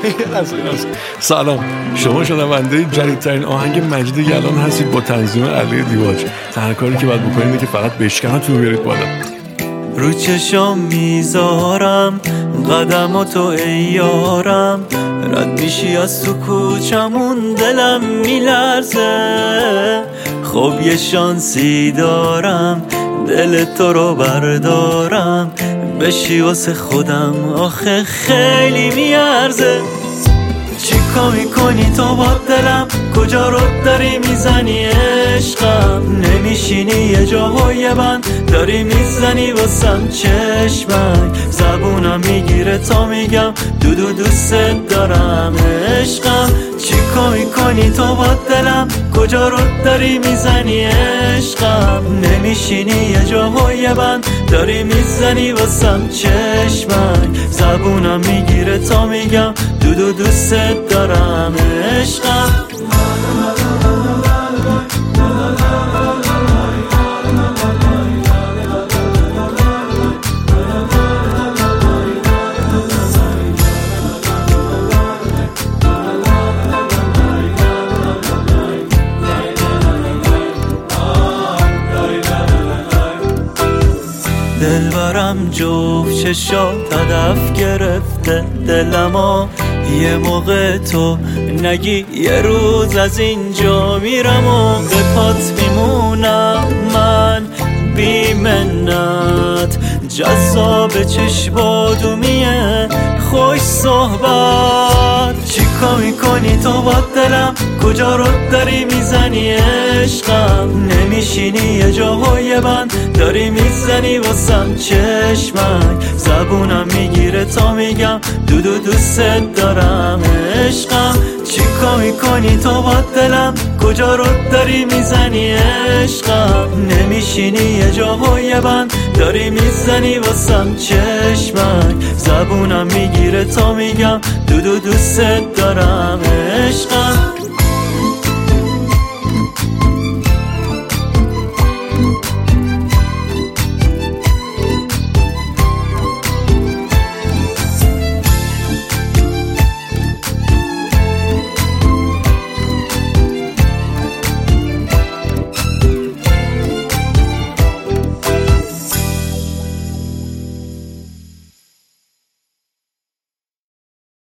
سلام، شما شنونده جدیدترین آهنگ مجید یلان هستید با تنظیم علی دیواج. تنها کاری که باید بکنید اینه که فقط بشکنتون بیارید بالا. رو چشام میذارم قدماتو ای یارم، رد میشی از تو کوچمون دلم میلرزه. خب یه شانسی دارم دل تو رو بردارم، بشی واسه خودم آخه خیلی میارزه. چیکار میکنی تو با دلم، کجا رو داری میزنی عشقم؟ نمیشینی یه جاهای من داری میزنی واسم چشمک، زبونم میگیره تا میگم دودو دوست دارم عشقم. چیکار میکنی تو با دلم، کجا رو داری میزنی عشقم؟ نمیشینی یه جاهای من داری میزنی واسم چشمک، زبونم میگیره تا میگم دودو دوست دارم عشقم. دلبرم جفت چشات هدف گرفته دلمو، یه موقع تو نگی یه روز از اینجا میرم و قپات میمونم من بی منت. جذاب چشمادومیه خوش صحبت، چیکار میکنی تو با دلم، کجا رو داری میزنی عشقم؟ نمیشینی یه جاهای من داری میزنی واسم چشمک، زبونم میگیره تا میگم دودو دوست دارم عشقم. چیکار میکنی تو با دلم، کجا رو داری میزنی عشقم؟ نمیشینی یه جاهای من داری میزنی واسم چشمک، زبونم میگیره تا میگم دودو دوست دارم عشقم.